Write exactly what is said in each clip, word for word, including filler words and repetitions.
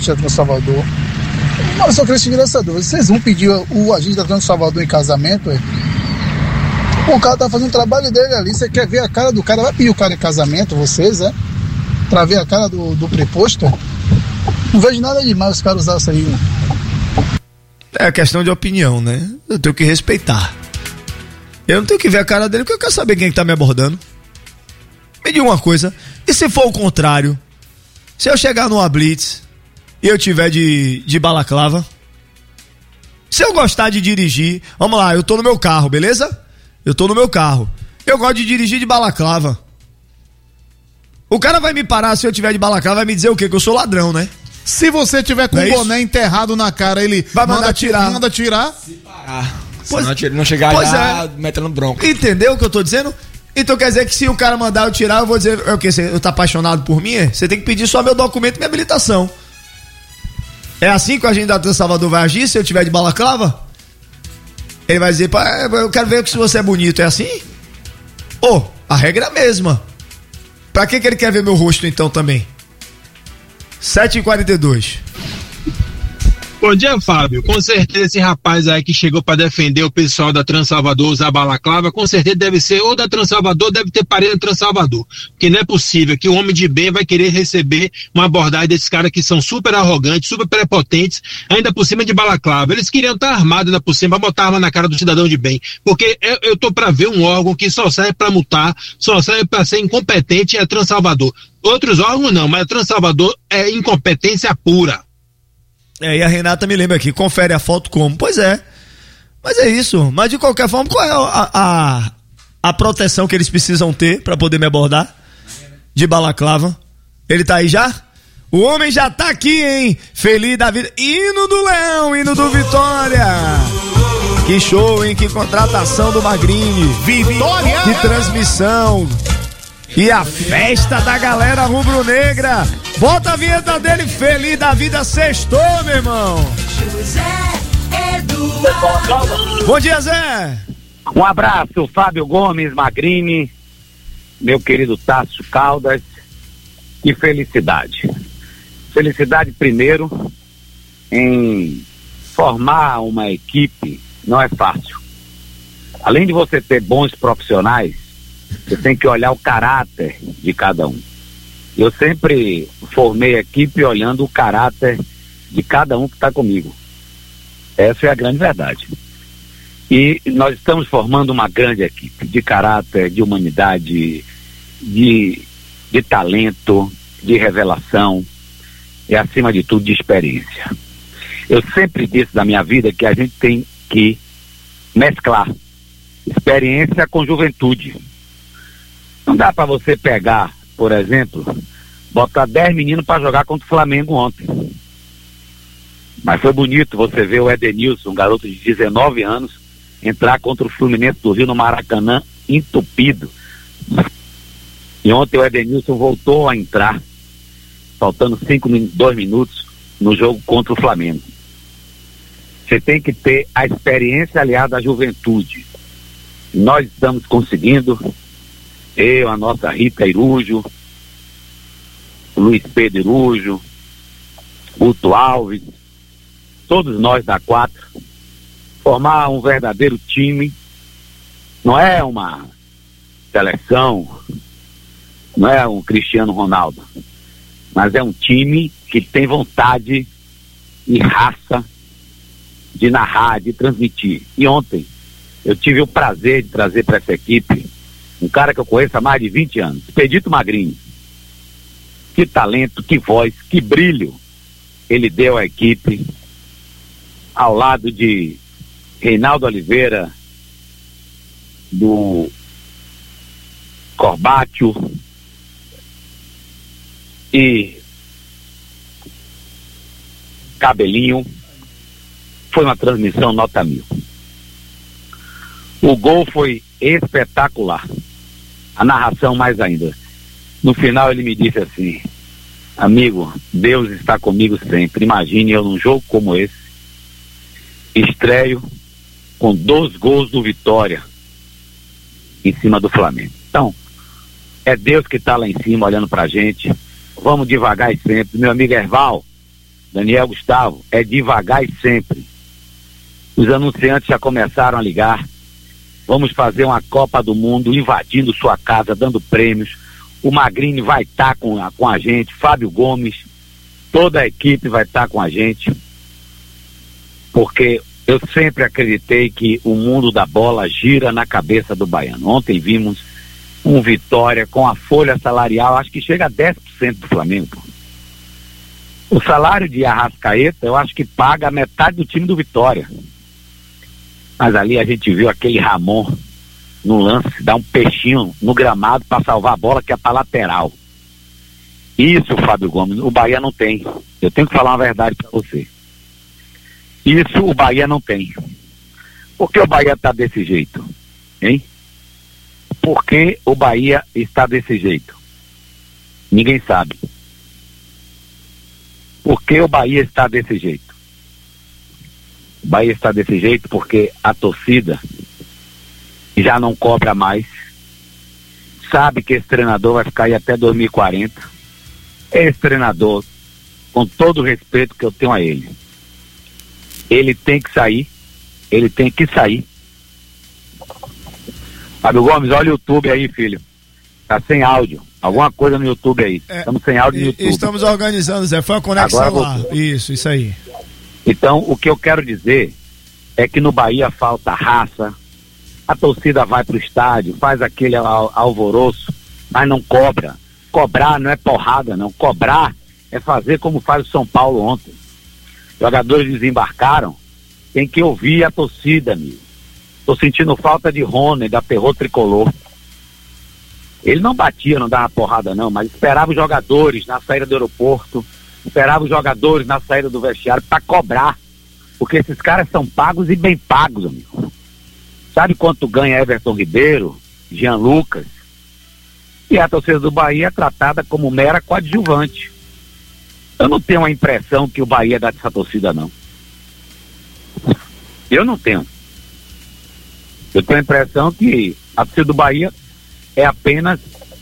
Salvador. Mas eu só queria seguir essa dúvida. Vocês vão pedir o agente da Trans Salvador em casamento? É? O cara tá fazendo o trabalho dele ali. Você quer ver a cara do cara? Vai pedir o cara em casamento, vocês, é? Pra ver a cara do, do preposto? Não vejo nada demais os caras usar isso aí. Né? É questão de opinião, né? Eu tenho que respeitar. Eu não tenho que ver a cara dele porque eu quero saber quem é que tá me abordando. Me diga uma coisa. E se for o contrário? Se eu chegar numa blitz e eu tiver de, de balaclava, se eu gostar de dirigir, vamos lá, eu tô no meu carro, beleza? Eu tô no meu carro. Eu gosto de dirigir de balaclava. O cara vai me parar se eu tiver de balaclava, vai me dizer o quê? Que eu sou ladrão, né? Se você tiver com o é boné enterrado na cara, ele vai mandar manda tirar. Manda tirar. Se parar. Pois, se não, não chegar pois já, é. metendo bronca. Entendeu o que eu tô dizendo? Então quer dizer que se o cara mandar eu tirar, eu vou dizer, é o quê? Você tá apaixonado por mim? Você tem que pedir só meu documento e minha habilitação. É assim que o agente da Trans Salvador vai agir se eu tiver de balaclava? Ele vai dizer, eu quero ver se você é bonito, é assim? Ô, oh, a regra é a mesma. Pra que que ele quer ver meu rosto então também? sete e quarenta e dois. Bom dia, Fábio. Com certeza esse rapaz aí que chegou para defender o pessoal da Trans Salvador usar balaclava, com certeza deve ser ou da Trans Salvador, deve ter parede da Trans Salvador. Porque não é possível que o homem de bem vai querer receber uma abordagem desses caras que são super arrogantes, super prepotentes, ainda por cima de balaclava. Eles queriam estar armados ainda por cima, pra botar arma na cara do cidadão de bem. Porque eu, eu tô para ver um órgão que só serve para multar, só serve para ser incompetente, é a Trans Salvador. Outros órgãos não, mas a Trans Salvador é incompetência pura. É, e a Renata me lembra aqui, confere a foto como? Pois é, mas é isso, mas de qualquer forma, qual é a, a, a proteção que eles precisam ter pra poder me abordar? De balaclava? Ele tá aí já? O homem já tá aqui, hein? Feliz da vida, hino do Leão, hino do Vitória! Que show, hein? Que contratação do Magrini! Vitória! Que transmissão! E a festa da galera rubro-negra. Bota a vinheta dele, feliz da vida, sextou, meu irmão. José Eduardo. Bom dia, Zé. Um abraço, Fábio Gomes, Magrini, meu querido Tássio Caldas. Que felicidade. Felicidade primeiro em formar uma equipe não é fácil. Além de você ter bons profissionais, você tem que olhar o caráter de cada um. Eu sempre formei a equipe olhando o caráter de cada um que está comigo. Essa é a grande verdade. E nós estamos formando uma grande equipe de caráter, de humanidade, de, de talento, de revelação e, acima de tudo, de experiência. Eu sempre disse na minha vida que a gente tem que mesclar experiência com juventude. Não dá para você pegar, por exemplo, botar dez meninos para jogar contra o Flamengo ontem. Mas foi bonito você ver o Edenilson, um garoto de dezenove anos, entrar contra o Fluminense do Rio no Maracanã entupido. E ontem o Edenilson voltou a entrar, faltando cinco, dois minutos no jogo contra o Flamengo. Você tem que ter a experiência aliada à juventude. Nós estamos conseguindo. Eu, a nossa Rita Irujo, o Luiz Pedro Irujo, Guto Alves, todos nós da quatro, formar um verdadeiro time. Não é uma seleção, não é um Cristiano Ronaldo, mas é um time que tem vontade e raça de narrar, de transmitir. E ontem eu tive o prazer de trazer para essa equipe um cara que eu conheço há mais de vinte anos, Expedito Magrini. Que talento, que voz, que brilho ele deu à equipe, ao lado de Reinaldo Oliveira, do Corbátio e Cabelinho. Foi uma transmissão nota mil. O gol foi espetacular. A narração mais ainda. No final ele me disse assim: amigo, Deus está comigo sempre. Imagine eu num jogo como esse, estreio com dois gols do Vitória em cima do Flamengo. Então, é Deus que está lá em cima olhando pra gente. Vamos devagar e sempre. Meu amigo Erval, Daniel Gustavo, é devagar e sempre. Os anunciantes já começaram a ligar. Vamos fazer uma Copa do Mundo invadindo sua casa, dando prêmios. O Magrini vai estar tá com, a, com a gente, Fábio Gomes, toda a equipe vai estar tá com a gente. Porque eu sempre acreditei que o mundo da bola gira na cabeça do baiano. Ontem vimos um Vitória com a folha salarial, acho que chega a dez por cento do Flamengo. O salário de Arrascaeta, eu acho que paga a metade do time do Vitória. Mas ali a gente viu aquele Ramon no lance, dar um peixinho no gramado para salvar a bola, que é para lateral. Isso, Fábio Gomes, o Bahia não tem. Eu tenho que falar uma verdade para você. Isso o Bahia não tem. Por que o Bahia está desse jeito? Hein? Por que o Bahia está desse jeito? Ninguém sabe. Por que o Bahia está desse jeito? O Bahia está desse jeito porque a torcida já não cobra mais. Sabe que esse treinador vai ficar aí até dois mil e quarenta. Esse treinador, com todo o respeito que eu tenho a ele, ele tem que sair. Ele tem que sair. Fábio Gomes, olha o YouTube aí, filho. Tá sem áudio. Alguma coisa no YouTube aí. É, estamos sem áudio no YouTube. Estamos organizando, Zé. Foi a conexão Agora lá. Voltou. Isso, isso aí. Então, o que eu quero dizer é que no Bahia falta raça. A torcida vai pro estádio, faz aquele al- alvoroço, mas não cobra. Cobrar não é porrada, não. Cobrar é fazer como faz o São Paulo ontem. Jogadores desembarcaram, tem que ouvir a torcida, amigo. Tô sentindo falta de Rony, da Perrot Tricolor. Ele não batia, não dava porrada não, mas esperava os jogadores na saída do aeroporto, esperava os jogadores na saída do vestiário para cobrar, porque esses caras são pagos e bem pagos, amigo. Sabe quanto ganha Everton Ribeiro, Jean Lucas? E a torcida do Bahia é tratada como mera coadjuvante. Eu não tenho a impressão que o Bahia dá dessa torcida, não. Eu não tenho. Eu tenho a impressão que a torcida do Bahia é apenas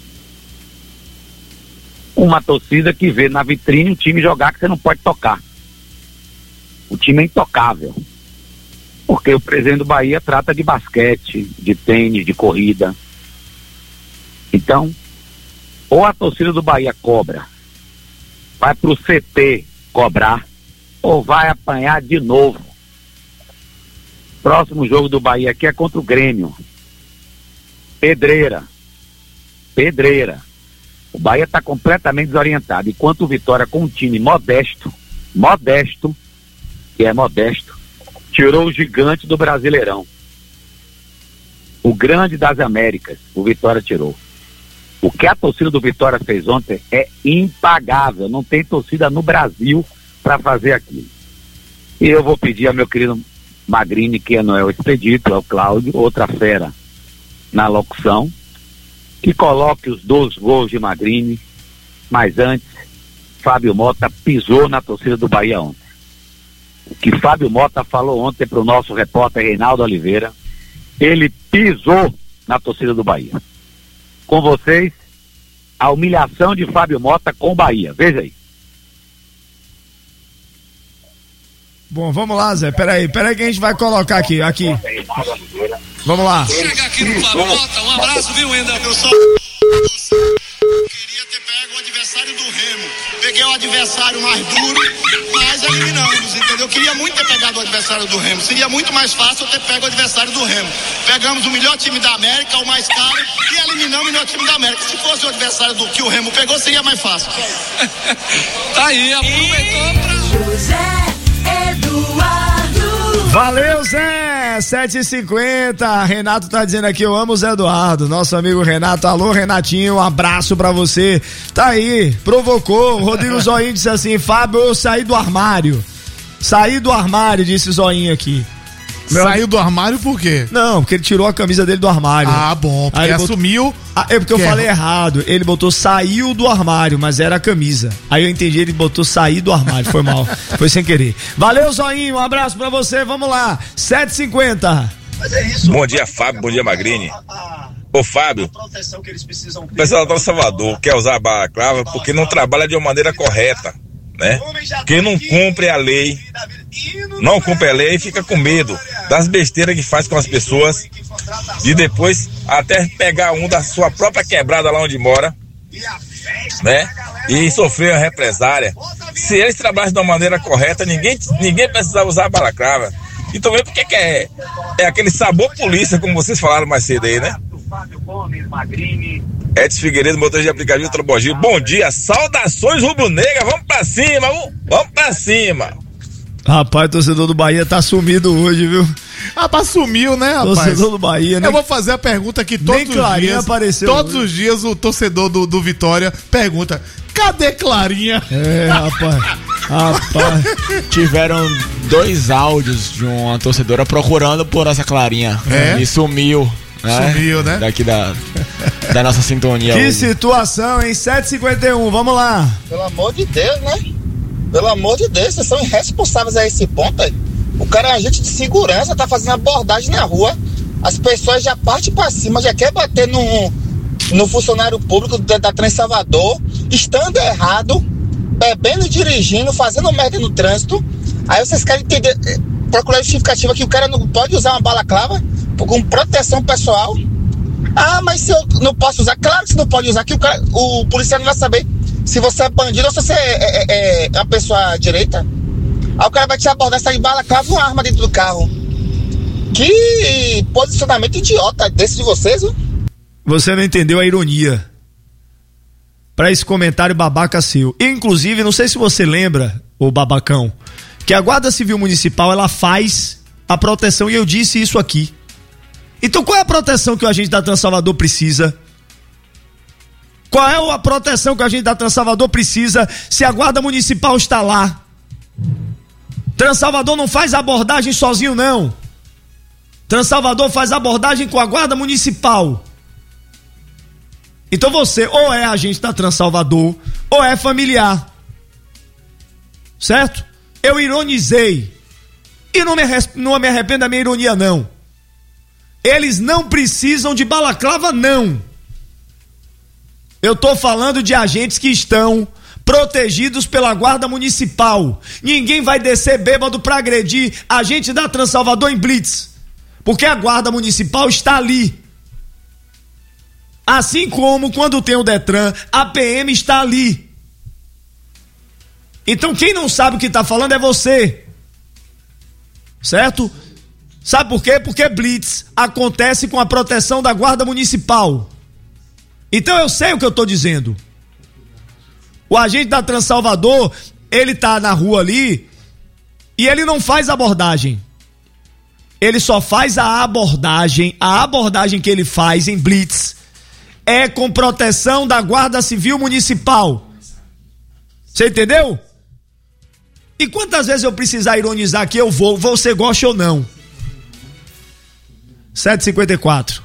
uma torcida que vê na vitrine um time jogar que você não pode tocar. O time é intocável. Porque o presidente do Bahia trata de basquete, de tênis, de corrida. Então, ou a torcida do Bahia cobra, vai pro C T cobrar, ou vai apanhar de novo. Próximo jogo do Bahia aqui é contra o Grêmio. Pedreira. Pedreira. O Bahia está completamente desorientado. Enquanto o Vitória, com um time modesto, modesto, que é modesto, tirou o gigante do Brasileirão. O grande das Américas, o Vitória tirou. O que a torcida do Vitória fez ontem é impagável. Não tem torcida no Brasil para fazer aquilo. E eu vou pedir ao meu querido Magrini, que não é o Expedito, é o Cláudio, outra fera na locução, que coloque os dois gols de Magrini, mas antes, Fábio Mota pisou na torcida do Bahia ontem. O que Fábio Mota falou ontem para o nosso repórter Reinaldo Oliveira, ele pisou na torcida do Bahia. Com vocês, a humilhação de Fábio Mota com o Bahia. Veja aí. Bom, vamos lá, Zé. Peraí, peraí que a gente vai colocar aqui, aqui. Vamos lá. Chega aqui no Fábio Mota, um abraço, viu, Wendel? Eu só queria ter pego o adversário do Remo. Peguei o adversário mais duro, mas eliminamos, entendeu? Eu queria muito ter pegado o adversário do Remo. Seria muito mais fácil eu ter pego o adversário do Remo. Pegamos o melhor time da América, o mais caro, e eliminamos o melhor time da América. Se fosse o adversário do que o Remo pegou, seria mais fácil. Tá aí, aproveitou pra... Valeu, Zé! sete e cinquenta. Renato tá dizendo aqui, eu amo o Zé Eduardo. Nosso amigo Renato. Alô, Renatinho, um abraço pra você. Tá aí, provocou. O Rodrigo Zoinho disse assim: Fábio, eu saí do armário. Saí do armário, disse Zoinho aqui. Meu... Saiu do armário por quê? Não, porque ele tirou a camisa dele do armário. Ah, bom, porque botou... assumiu... Ah, é porque eu falei errado. Ele botou saiu do armário, mas era a camisa. Aí eu entendi, ele botou sair do armário. Foi mal, foi sem querer. Valeu, Zoinho, um abraço pra você, vamos lá. sete e cinquenta. Mas é isso. Bom dia, Fábio, bom dia, Magrini. Ô, Fábio, o pessoal do Salvador quer usar a balaclava porque não trabalha de uma maneira correta. né? Quem não cumpre a lei, não cumpre a lei, fica com medo das besteiras que faz com as pessoas e depois até pegar um da sua própria quebrada lá onde mora, né? E sofrer a represária. Se eles trabalham de uma maneira correta, ninguém, ninguém precisa usar a balaclava. E também porque que é, é aquele sabor polícia, como vocês falaram mais cedo aí, né? Edson Figueiredo, motorista de aplicativo Trobogil. Bom dia, saudações rubro-negra, vamos pra cima, vamos pra cima. Rapaz, o torcedor do Bahia tá sumido hoje, viu? Rapaz, sumiu, né, rapaz? Torcedor do Bahia, né? Eu vou fazer a pergunta que todos Nem os dias, apareceu todos hoje. os dias o torcedor do, do Vitória pergunta, cadê Clarinha? É, rapaz, rapaz. Tiveram dois áudios de uma torcedora procurando por essa Clarinha. É? E sumiu. Né? Sumiu, né? Daqui da, da nossa sintonia. Que hoje. situação, hein? sete e cinquenta e um, vamos lá. Pelo amor de Deus, né? Pelo amor de Deus, vocês são irresponsáveis a esse ponto aí. O cara é agente de segurança, tá fazendo abordagem na rua, as pessoas já partem pra cima, já quer bater no, no funcionário público da, da Trans Salvador, estando errado, bebendo e dirigindo, fazendo merda no trânsito. Aí vocês querem entender, procurar justificativa que o cara não pode usar uma balaclava com proteção pessoal. Ah, mas se eu não posso usar, claro que você não pode usar, que o, cara, o policial não vai saber se você é bandido ou se você é, é, é uma pessoa direita. Aí o cara vai te abordar, sai de balaclava, uma arma dentro do carro. Que posicionamento idiota desse de vocês, viu? Você não entendeu a ironia pra esse comentário babaca seu. Inclusive, não sei se você lembra, ô babacão, que a Guarda Civil Municipal, ela faz a proteção, e eu disse isso aqui. Então qual é a proteção que o agente da Trans Salvador precisa? Qual é a proteção que o agente da Trans Salvador precisa se a Guarda Municipal está lá? Trans Salvador não faz abordagem sozinho, não. Trans Salvador faz abordagem com a Guarda Municipal. Então você ou é agente da Trans Salvador ou é familiar. Certo? Eu ironizei. E não me, não me arrependo da minha ironia, não. Eles não precisam de balaclava, não. Eu tô falando de agentes que estão protegidos pela Guarda Municipal. Ninguém vai descer bêbado pra agredir agente da Trans Salvador em blitz, porque a Guarda Municipal está ali. Assim como quando tem o Detran, a P M está ali. Então quem não sabe o que tá falando é você. Certo? Sabe por quê? Porque blitz acontece com a proteção da Guarda Municipal. Então eu sei o que eu tô dizendo. O agente da Trans Salvador, ele tá na rua ali e ele não faz abordagem. Ele só faz a abordagem, a abordagem que ele faz em blitz é com proteção da Guarda Civil Municipal. Você entendeu? E quantas vezes eu precisar ironizar aqui eu vou, você gosta ou não. sete e cinquenta e quatro.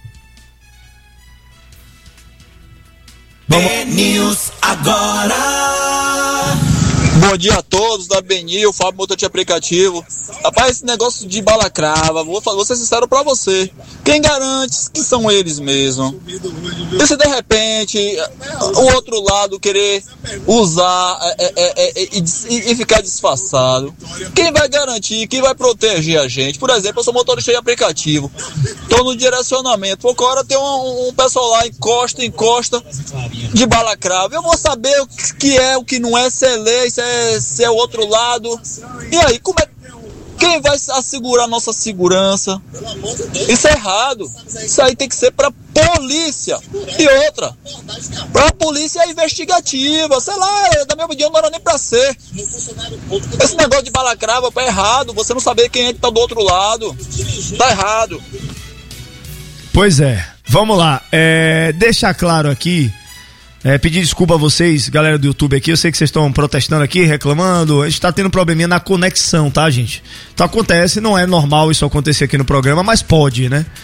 Vamos. News agora. Bom dia a todos da Benil, Fábio Motor de Aplicativo. Rapaz, esse negócio de balacrava, vou, vou ser sincero pra você. Quem garante que são eles mesmo? E se de repente o outro lado querer usar é, é, é, é, e, e ficar disfarçado? Quem vai garantir? Quem vai proteger a gente? Por exemplo, eu sou motorista de aplicativo. Tô no direcionamento. Por hora tem um, um pessoal lá, encosta, encosta de balacrava. Eu vou saber o que é, o que não é, se é lei, se é, se é o outro lado. E aí, como é? Quem vai assegurar a nossa segurança? Isso é errado. Isso aí tem que ser pra polícia. E outra, pra polícia investigativa. Sei lá, da minha opinião não era nem pra ser. Esse negócio de balacrava é errado. Você não saber quem é que tá do outro lado. Tá errado. Pois é. Vamos lá. É, deixar claro aqui. É, pedir desculpa a vocês, galera do YouTube aqui. Eu sei que vocês estão protestando aqui, reclamando. A gente tá tendo um probleminha na conexão, tá, gente? Então acontece, não é normal isso acontecer aqui no programa, mas pode, né?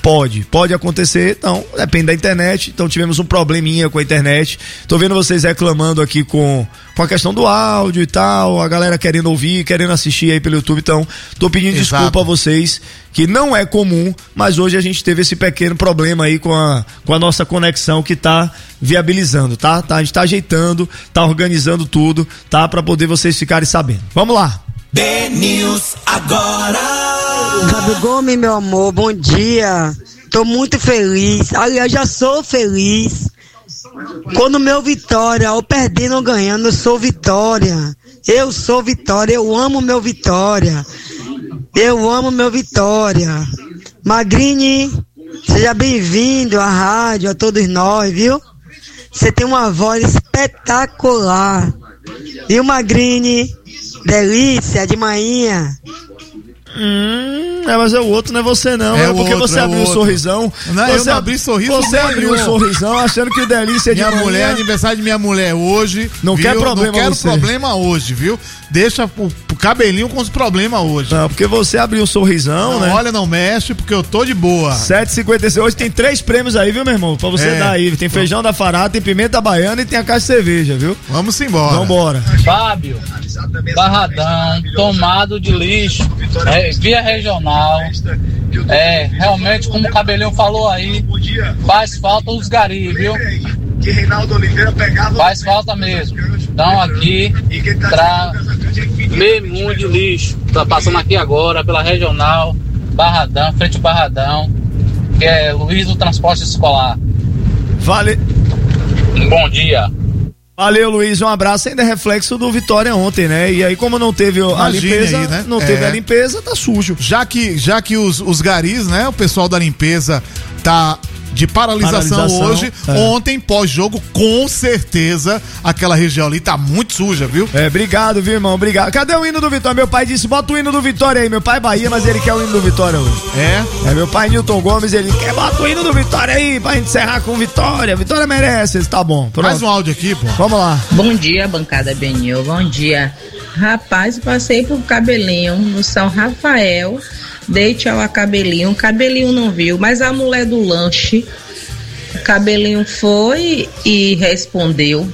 Pode, pode acontecer, então, depende da internet. Então tivemos um probleminha com a internet. Tô vendo vocês reclamando aqui com, com a questão do áudio e tal, a galera querendo ouvir, querendo assistir aí pelo YouTube. Então, tô pedindo Exato. desculpa a vocês, que não é comum, mas hoje a gente teve esse pequeno problema aí com a, com a nossa conexão que tá viabilizando, tá? tá? A gente tá ajeitando, tá organizando tudo, tá? Pra poder vocês ficarem sabendo. Vamos lá. B-News agora. Fábio Gomes, meu amor, bom dia. Tô muito feliz. Aliás, já sou feliz. Quando meu Vitória, ou perdendo ou ganhando, eu sou Vitória. Eu sou Vitória, eu amo meu Vitória. Eu amo meu Vitória. Magrini, seja bem-vindo à rádio, a todos nós, viu? Você tem uma voz espetacular. E o Magrini, delícia de manhã. Hum, é, mas é o outro, não é você não. É É, porque outro, você é abriu um outro. sorrisão. Não, você eu não abri sorriso Você nenhum. abriu um sorrisão achando que o delícia é de Minha manhã. mulher, aniversário de minha mulher hoje. Não viu? quer problema Não quero você. problema hoje, viu? Deixa o, o cabelinho com os problemas hoje. Não, porque você abriu um sorrisão, Não, né? olha, não mexe, porque eu tô de boa. sete e cinquenta e seis. Hoje tem três prêmios aí, viu, meu irmão? Pra você É. dar aí. Tem feijão da Fará, tem pimenta baiana e tem a caixa de cerveja, viu? Vamos embora. Vambora. Fábio, Barradão, tomado de lixo, é, via regional. É, realmente, como o Cabelinho falou aí, faz falta os gari, viu? Faz falta mesmo. Então aqui, tra... meio mundo de lixo. Tá passando aqui agora pela regional, Barradão, frente ao Barradão, que é Luiz do Transporte Escolar. Vale. Bom dia. Valeu, Luiz, um abraço. Ainda é reflexo do Vitória ontem, né? E aí, como não teve a Imagine limpeza, aí, né? não teve É. a limpeza, tá sujo. Já que, já que os, os garis, né? O pessoal da limpeza tá de paralisação, Paralisação, hoje. é. Ontem, pós-jogo, com certeza, aquela região ali tá muito suja, viu? É, obrigado, viu, irmão? Obrigado. Cadê o hino do Vitória? Meu pai disse, bota o hino do Vitória aí. Meu pai é Bahia, mas ele quer o hino do Vitória hoje. É? É, meu pai Nilton Gomes, ele quer, bota o hino do Vitória aí, pra gente encerrar com Vitória. Vitória merece, ele tá bom. Pronto. Mais um áudio aqui, pô. Vamos lá. Bom dia, bancada Benil, bom dia. Rapaz, passei por Cabelinho no São Rafael, dei tchau a Cabelinho, o Cabelinho não viu, mas a mulher do lanche, o Cabelinho foi e respondeu.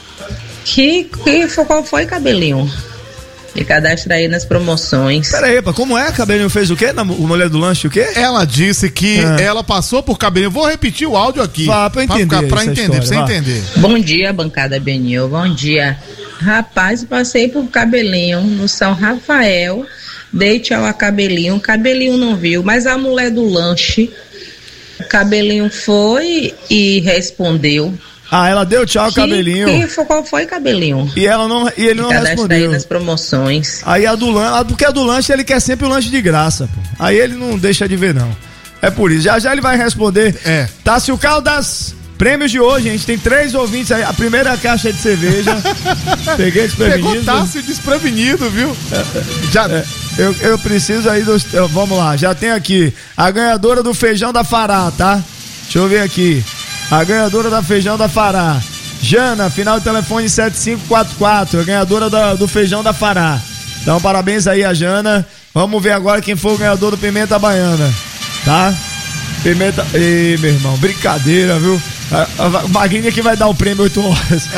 Que, que foi, qual foi, Cabelinho? Me cadastra aí nas promoções. Pera aí, pá, como é? Cabelinho fez o quê? Na, o mulher do lanche, o quê? Ela disse que Ah. ela passou por Cabelinho. Vou repetir o áudio aqui. Vá, pra entender Pra, pra essa entender, pra você história, vá. entender. Bom dia, bancada Benil, bom dia. Rapaz, passei por Cabelinho no São Rafael, dei tchau a Cabelinho, o Cabelinho não viu, mas a mulher do lanche, o Cabelinho foi e respondeu. Ah, ela deu tchau ao Que- Cabelinho. que foi, qual foi, Cabelinho? E ela não, e ele não Cadastra aí respondeu. nas promoções. Aí a do lanche, porque a do lanche ele quer sempre o lanche de graça, pô. Aí ele não deixa de ver, não. É por isso. Já já ele vai responder. É. Tássio Caldas, prêmios de hoje, a gente tem três ouvintes aí. A primeira caixa de cerveja. Peguei desprevenido. Pegou Tássio desprevenido, viu? Já, é, eu, eu preciso aí dos. eu- vamos lá, já tem aqui a ganhadora do feijão da Fará, tá? Deixa eu ver aqui. A ganhadora da feijão da Fará. Jana, final do telefone sete cinco quatro quatro, a ganhadora da- do feijão da Fará. Então, parabéns aí a Jana. Vamos ver agora quem foi o ganhador do Pimenta Baiana, tá? Pimenta. Ei, meu irmão, brincadeira, viu? A, a, a Magrinha que vai dar o prêmio oito horas.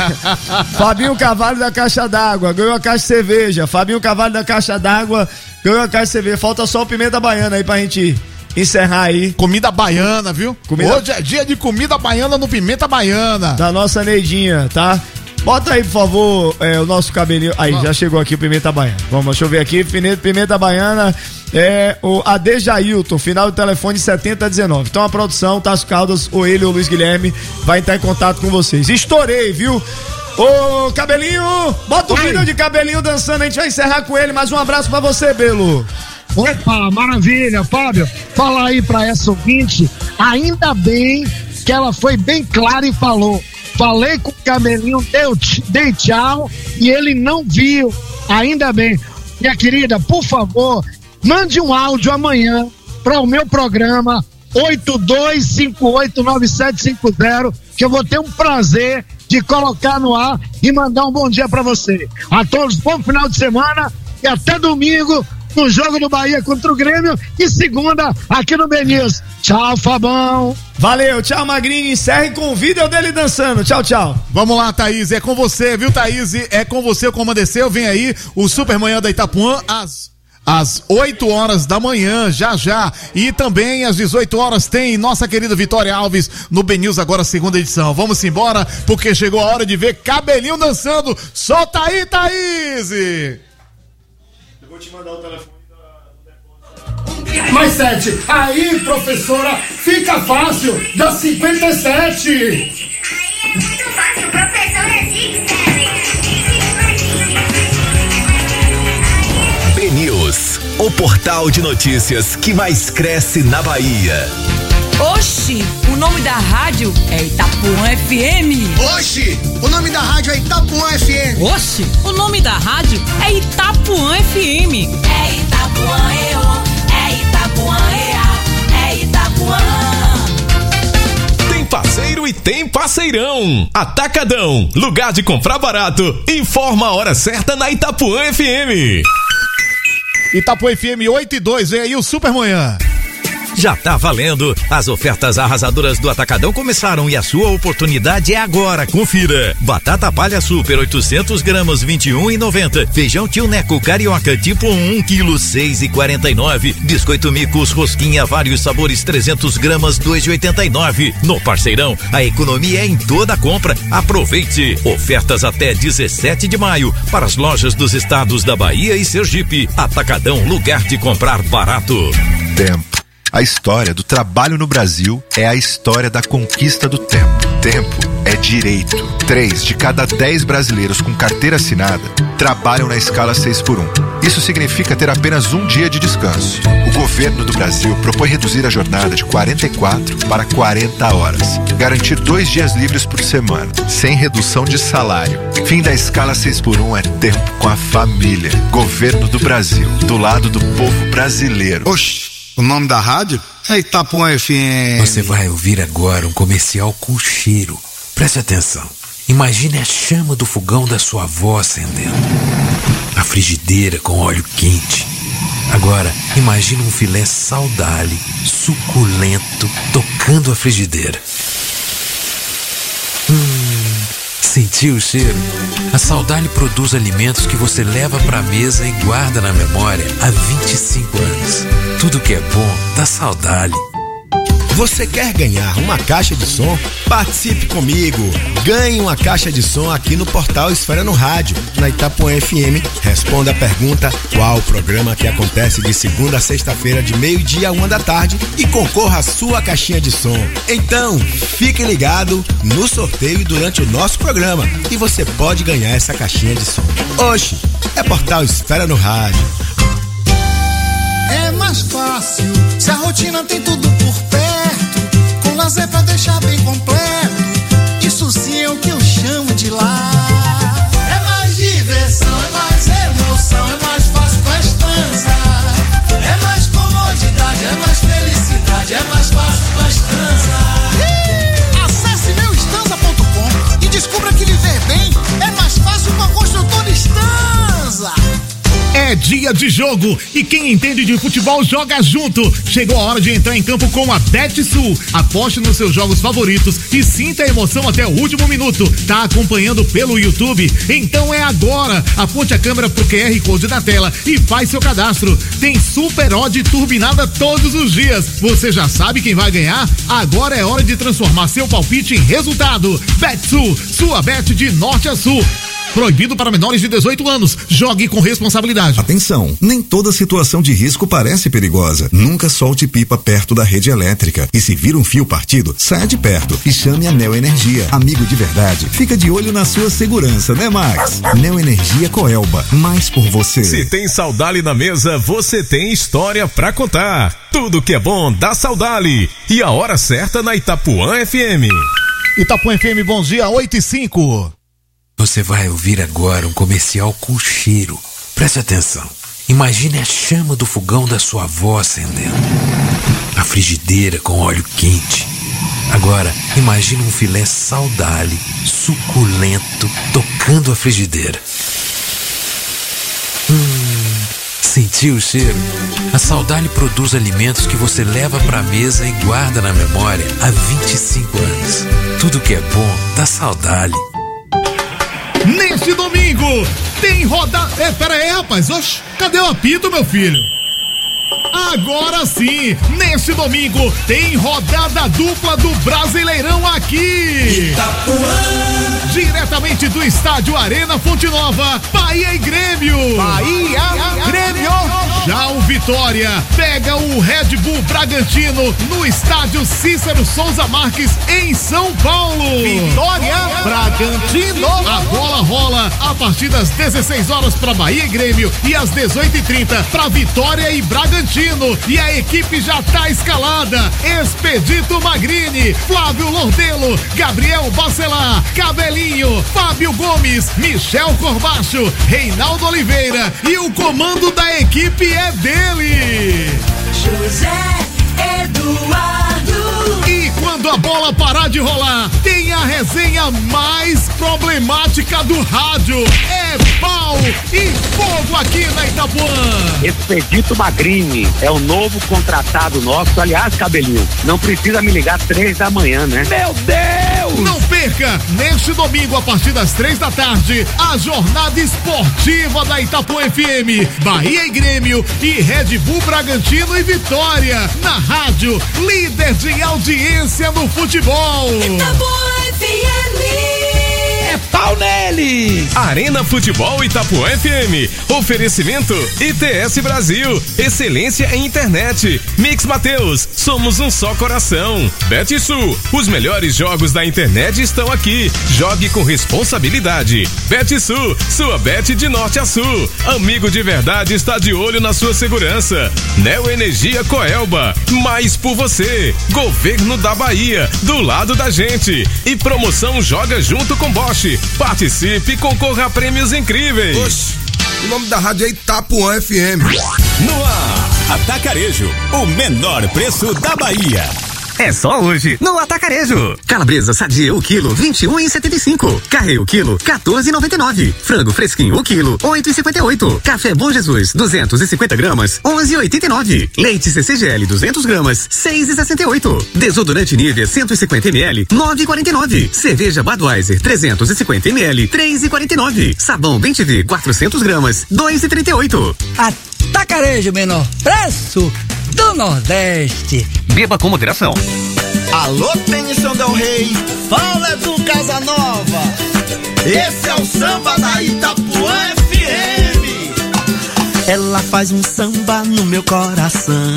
Fabinho Cavalho da Caixa d'Água ganhou a caixa de cerveja. Fabinho Cavalho da Caixa d'Água ganhou a caixa de cerveja. Falta só o Pimenta Baiana aí pra gente encerrar aí. Comida baiana, viu? Comida- Hoje é dia de comida baiana no Pimenta Baiana. Da nossa Neidinha, tá? Bota aí, por favor, é, o nosso cabelinho. Aí, já chegou aqui o Pimenta Baiana. Vamos, deixa eu ver aqui. Pimenta, Pimenta Baiana é o Adejailton, final do telefone setenta dezenove. Então a produção, Tássio Caldas, ou ele ou Luiz Guilherme, vai entrar em contato com vocês. Estourei, viu? Ô, Cabelinho, bota o vídeo de Cabelinho dançando, a gente vai encerrar com ele. Mais um abraço pra você, Belo. Opa, maravilha, Fábio. Fala aí pra essa ouvinte, ainda bem que ela foi bem clara e falou. Falei com o Cabelinho, deu, dei tchau e ele não viu. Ainda bem. Minha querida, por favor, mande um áudio amanhã para o meu programa oito dois cinco oito nove sete cinco zero, que eu vou ter um prazer de colocar no ar e mandar um bom dia para você. A todos, bom final de semana e até domingo no jogo do Bahia contra o Grêmio e segunda aqui no B News. Tchau, Fabão. Valeu, tchau, Magrinho. Encerre com o vídeo dele dançando. Tchau, tchau. Vamos lá, Thaís, é com você, viu, Thaís? É com você o Comando Desceu. Vem aí o Supermanhã da Itapuã às às oito horas da manhã, já já. E também às dezoito horas tem nossa querida Vitória Alves no B News, agora segunda edição. Vamos embora, porque chegou a hora de ver Cabelinho dançando. Solta aí, Thaís! Eu vou te mandar o telefone. Mais sete. Aí, professora, fica fácil. Dá cinquenta e sete. Aí é muito fácil, professora Zig. B News, o portal de notícias que mais cresce na Bahia. Oxi, o nome da rádio é Itapuã F M. Oxi, o nome da rádio é Itapuã F M. Oxi, o nome da rádio é Itapuã F M. É Itapuã E O, é Itapuã E A, é Itapuã. Tem parceiro e tem parceirão. Atacadão, lugar de comprar barato. Informa a hora certa na Itapuã F M. Itapuã F M oito e dois, vem aí o Supermanhã. Já tá valendo. As ofertas arrasadoras do Atacadão começaram e a sua oportunidade é agora. Confira. Batata palha super oitocentos gramas vinte e um reais e noventa. Feijão Tio Neco Carioca tipo um quilo seis e quarenta e nove. Biscoito Micos rosquinha vários sabores trezentos gramas dois e oitenta e nove. No Parceirão, a economia é em toda a compra. Aproveite. Ofertas até dezessete de maio para as lojas dos estados da Bahia e Sergipe. Atacadão, lugar de comprar barato. Tempo. A história do trabalho no Brasil é a história da conquista do tempo. Tempo é direito. Três de cada dez brasileiros com carteira assinada trabalham na escala seis por um. Isso significa ter apenas um dia de descanso. O governo do Brasil propõe reduzir a jornada de quarenta e quatro para quarenta horas. Garantir dois dias livres por semana, sem redução de salário. Fim da escala seis por um é tempo com a família. Governo do Brasil, do lado do povo brasileiro. Oxi. O nome da rádio é Itapuã F M. Você vai ouvir agora um comercial com cheiro. Preste atenção. Imagine a chama do fogão da sua avó acendendo. A frigideira com óleo quente. Agora, imagine um filé saudale, suculento, tocando a frigideira. Hum, sentiu o cheiro? A Saudale produz alimentos que você leva pra mesa e guarda na memória há vinte e cinco anos. Tudo que é bom dá Saudale. Você quer ganhar uma caixa de som? Participe comigo! Ganhe uma caixa de som aqui no portal Esfera no Rádio, na Itapuã F M. Responda a pergunta: qual o programa que acontece de segunda a sexta-feira, de meio-dia a uma da tarde, e concorra à sua caixinha de som. Então, fique ligado no sorteio durante o nosso programa e você pode ganhar essa caixinha de som. Oxi, é portal Esfera no Rádio. É mais fácil se a rotina tem tudo por perto, com lazer pra deixar bem completo. Isso sim é o que eu chamo de lar. É mais diversão, é mais emoção, é mais fácil com a Estanza. É mais comodidade, é mais felicidade, é mais fácil com a Estanza. Acesse meu estanza ponto com e descubra que viver bem é mais fácil com a construtora Estanza. É dia de jogo e quem entende de futebol joga junto. Chegou a hora de entrar em campo com a BetSul. Aposte nos seus jogos favoritos e sinta a emoção até o último minuto. Tá acompanhando pelo YouTube? Então é agora. Aponte a câmera pro Q R Code na tela e faz seu cadastro. Tem Super Odd turbinada todos os dias. Você já sabe quem vai ganhar? Agora é hora de transformar seu palpite em resultado. BetSul, sua bet de norte a sul. Proibido para menores de dezoito anos. Jogue com responsabilidade. Atenção, nem toda situação de risco parece perigosa. Nunca solte pipa perto da rede elétrica. E se vir um fio partido, saia de perto e chame a Neo Energia. Amigo de verdade, fica de olho na sua segurança, né, Max? Neo Energia Coelba, mais por você. Se tem Saudale na mesa, você tem história pra contar. Tudo que é bom dá Saudale. E a hora certa na Itapuã F M. Itapuã F M, bom dia, oito e cinco. Você vai ouvir agora um comercial com cheiro. Preste atenção. Imagine a chama do fogão da sua avó acendendo. A frigideira com óleo quente. Agora, imagine um filé saudale, suculento, tocando a frigideira. Hum, Sentiu o cheiro? A Saudale produz alimentos que você leva pra mesa e guarda na memória há vinte e cinco anos. Tudo que é bom da Saudale. Neste domingo, tem rodada... É, pera aí, rapaz. Oxe, cadê o apito, meu filho? Agora sim, neste domingo, tem rodada dupla do Brasileirão aqui. Itapuã. Diretamente do estádio Arena Fonte Nova, Bahia e Grêmio. Bahia, Grêmio. Já o Vitória pega o Red Bull Bragantino no estádio Cícero Souza Marques, em São Paulo. Vitória, Bragantino. A bola rola a partir das dezesseis horas para Bahia e Grêmio e às dezoito e trinta para Vitória e Bragantino. E a equipe já tá escalada: Expedito Magrini, Flávio Lordelo, Gabriel Bacelar, Cabelinho, Fábio Gomes, Michel Corbacho, Reinaldo Oliveira, e o comando da equipe é dele, José Eduardo. E quando a bola parar de rolar, tem a resenha mais problemática do rádio. É pau e fogo aqui na Itapuã. Expedito Magrini é o novo contratado nosso. Aliás, Cabelinho, não precisa me ligar três da manhã, né? Meu Deus! Não perca, neste domingo, a partir das três da tarde, a jornada esportiva da Itapuã F M. Bahia e Grêmio e Red Bull Bragantino e Vitória. Na rádio, líder de audiência no futebol. Itapuã F M. É pau nele! Arena Futebol Itapuã F M. Oferecimento I T S Brasil. Excelência em internet. Mix Mateus. Somos um só coração. BetSul. Os melhores jogos da internet estão aqui. Jogue com responsabilidade. BetSul. Sua bet de norte a sul. Amigo de verdade está de olho na sua segurança. Neo Energia Coelba. Mais por você. Governo da Bahia. Do lado da gente. E promoção Joga Junto com Bosch. Participe e concorra a prêmios incríveis. Oxe, o nome da rádio é Itapuã F M. No ar, Atacarejo, o menor preço da Bahia. É só hoje, no Atacarejo. Calabresa sadia o quilo, vinte e um e setenta e cinco. Carré o quilo, quatorze e noventa e nove. Frango fresquinho o quilo, oito e cinquenta e oito. Café Bom Jesus, duzentos e cinquenta gramas, onze e oitenta e nove. Leite C C G L, duzentos gramas, seis e sessenta e oito. Desodorante Nivea, cento e cinquenta mililitros, nove e quarenta e nove. Cerveja Budweiser, trezentos e cinquenta mililitros, três e quarenta e nove. Sabão Bem-Te-Vi, quatrocentos gramas, dois e trinta e oito. Atacarejo, menor preço do Nordeste. Beba com moderação. Alô, Tênis Del Rey, fala do Casanova. Esse é o samba da Itapuã F M. Ela faz um samba no meu coração.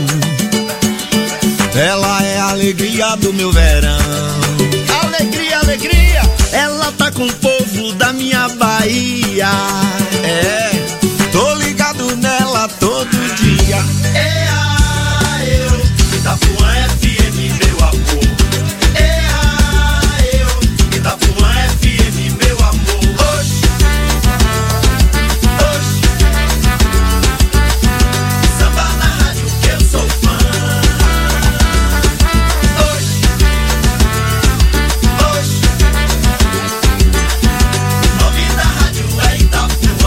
Ela é a alegria do meu verão. Alegria, alegria. Ela tá com o povo da minha Bahia. É, tô ligado nela todo dia. É a eu, Itapuã F M, meu amor. É a eu, Itapuã F M, meu amor. Oxe, oxe. Samba na rádio que eu sou fã. Oxe, oxe. O nome da rádio é Itapuã.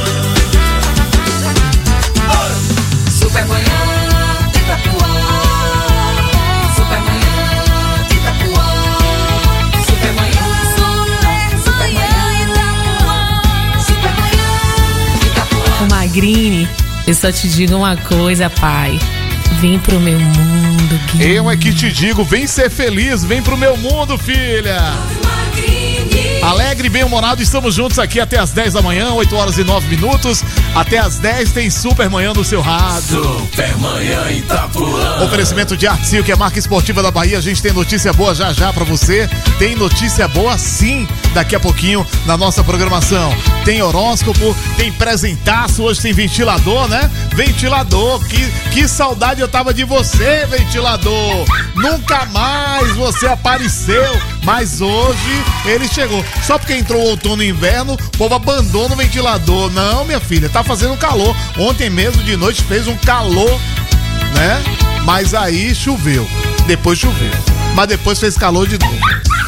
Oxe. Supermanhã, Itapuã. Supermanhã, Itapuã. Supermanhã, Supermanhã, Itapuã. Supermanhã, Itapuã. Ô Magrini, eu só te digo uma coisa, pai. Vem pro meu mundo, Gui. Eu é que te digo, vem ser feliz, vem pro meu mundo, filha. Alegre e bem-humorado, estamos juntos aqui até as dez da manhã, oito horas e nove minutos. Até as dez tem Supermanhã no seu rádio. Supermanhã Itapuã. Oferecimento de Artsil, que é a marca esportiva da Bahia. A gente tem notícia boa já já pra você. Tem notícia boa sim, daqui a pouquinho na nossa programação. Tem horóscopo, tem presentaço, hoje tem ventilador, né? Ventilador, que, que saudade eu tava de você, ventilador. Nunca mais você apareceu, mas hoje ele chegou. Só porque entrou o outono e inverno, o povo abandona o ventilador. Não, minha filha, tá fazendo calor. Ontem mesmo de noite fez um calor, né? Mas aí choveu. Depois choveu. Mas depois fez calor de novo.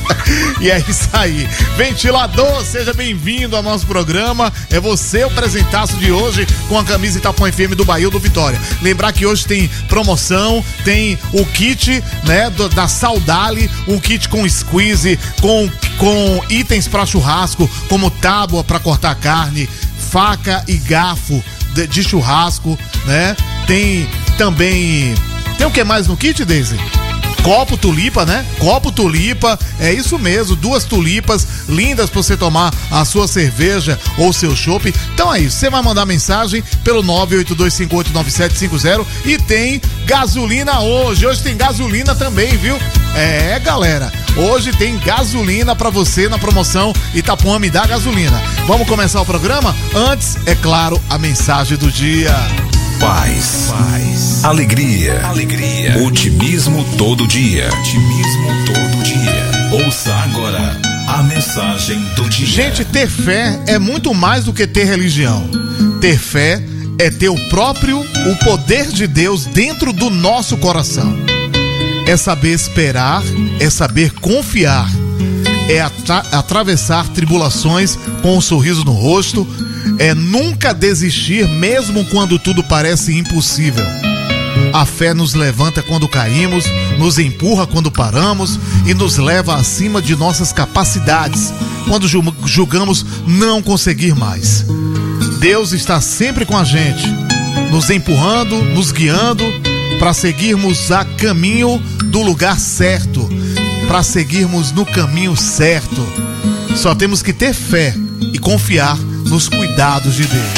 E é isso aí. Ventilador, seja bem-vindo ao nosso programa. É você o presentaço de hoje com a camisa Itapuã F M do Bahia do Vitória. Lembrar que hoje tem promoção, tem o kit, né, do, da Saudale, um kit com squeeze, com, com itens para churrasco, como tábua para cortar carne, faca e garfo de, de churrasco, né? Tem também... Tem o que mais no kit, Daisy? Copo tulipa, né? Copo tulipa, é isso mesmo, duas tulipas lindas pra você tomar a sua cerveja ou seu chopp. Então é isso, você vai mandar mensagem pelo nove oito dois cinco oito nove sete cinco zero e tem gasolina hoje. Hoje tem gasolina também, viu? É, galera, hoje tem gasolina pra você na promoção Itapuã Me Dá Gasolina. Vamos começar o programa? Antes, é claro, a mensagem do dia. Paz, paz, alegria, alegria, otimismo todo dia, otimismo todo dia. Ouça agora a mensagem do dia. Gente, ter fé é muito mais do que ter religião. Ter fé é ter o próprio, o poder de Deus dentro do nosso coração. É saber esperar, é saber confiar, é atra- atravessar tribulações com um sorriso no rosto, é nunca desistir mesmo quando tudo parece impossível. A fé nos levanta quando caímos, nos empurra quando paramos e nos leva acima de nossas capacidades quando julgamos não conseguir mais. Deus está sempre com a gente, nos empurrando, nos guiando para seguirmos a caminho do lugar certo, para seguirmos no caminho certo. Só temos que ter fé e confiar nos cuidados de Deus.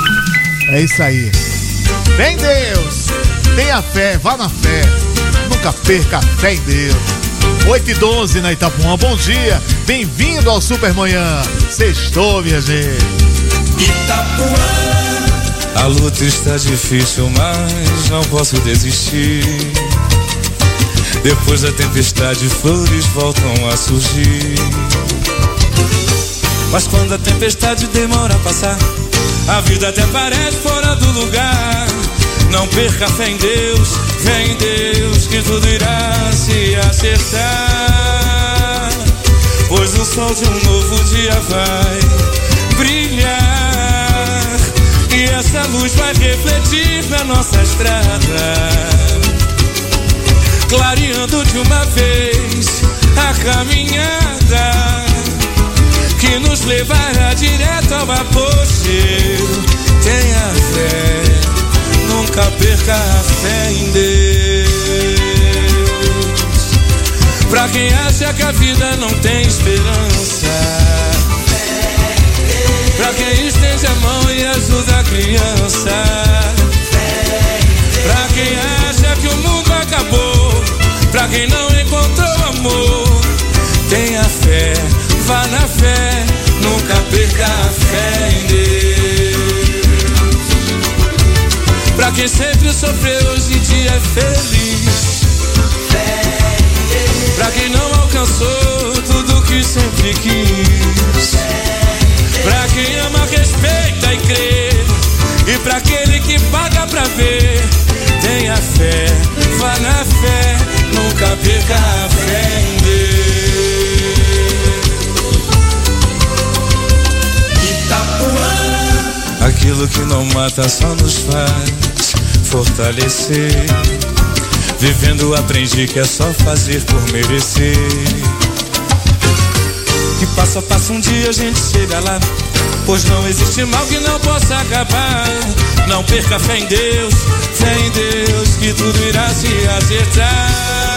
É isso aí. Vem Deus, tenha fé, vá na fé, nunca perca a fé em Deus. oito e doze na Itapuã, bom dia, bem-vindo ao Supermanhã. Sextou, minha gente. Itapuã. A luta está difícil, mas não posso desistir. Depois da tempestade, flores voltam a surgir. Mas quando a tempestade demora a passar, a vida até parece fora do lugar. Não perca a fé em Deus, fé em Deus, que tudo irá se acertar. Pois o sol de um novo dia vai brilhar, e essa luz vai refletir na nossa estrada, clareando de uma vez a caminhada que nos levará direto ao apogeu. Tenha fé, nunca perca a fé em Deus. Pra quem acha que a vida não tem esperança, pra quem estende a mão e ajuda a criança, pra quem acha que o mundo acabou, pra quem não encontrou amor, tenha fé, vá na fé, nunca perca a fé em Deus. Pra quem sempre sofreu, hoje em dia é feliz. Pra quem não alcançou tudo que sempre quis. Pra quem ama, respeita e crê. E pra aquele que paga pra ver, tenha fé, vá na fé, nunca perca a fé em Deus. Itapuã. Aquilo que não mata só nos faz fortalecer. Vivendo aprendi que é só fazer por merecer. Que passo a passo um dia a gente chega lá, pois não existe mal que não possa acabar. Não perca a fé em Deus, fé em Deus, que tudo irá se acertar.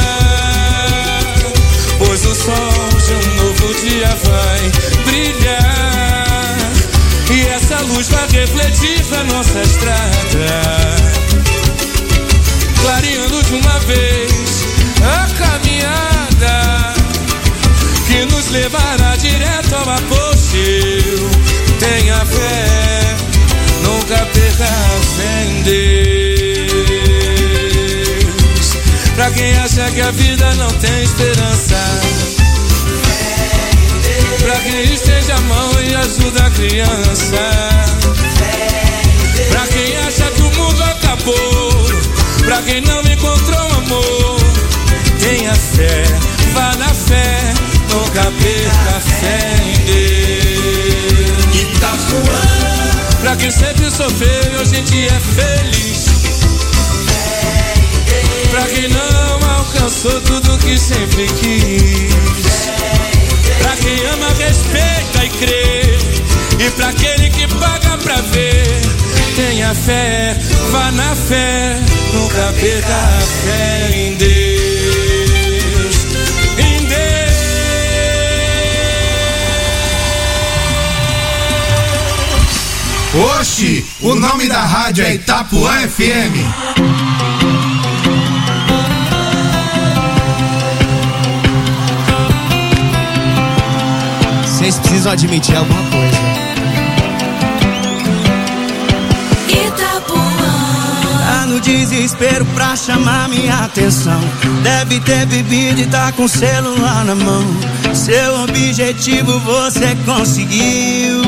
Pois o sol de um novo dia vai brilhar, e essa luz vai refletir na nossa estrada, clareando de uma vez a caminhada que nos levará direto ao apogeu. Tenha fé, nunca perca a fé em Deus. Pra quem acha que a vida não tem esperança, pra quem estende a mão e ajuda a criança, pra quem acha que o mundo acabou, pra quem não encontrou amor, tenha fé, vá na fé, nunca sofreu e hoje em dia é feliz. Pra quem não alcançou tudo que sempre quis. Pra quem ama, respeita e crê. E pra aquele que paga pra ver, tenha fé, vá na fé, nunca perca a fé em Deus, em Deus. Oxi, o nome da rádio é Itapuã F M. Vocês precisam admitir alguma coisa. Tá no desespero pra chamar minha atenção. Deve ter bebido e tá com o celular na mão. Seu objetivo você conseguiu.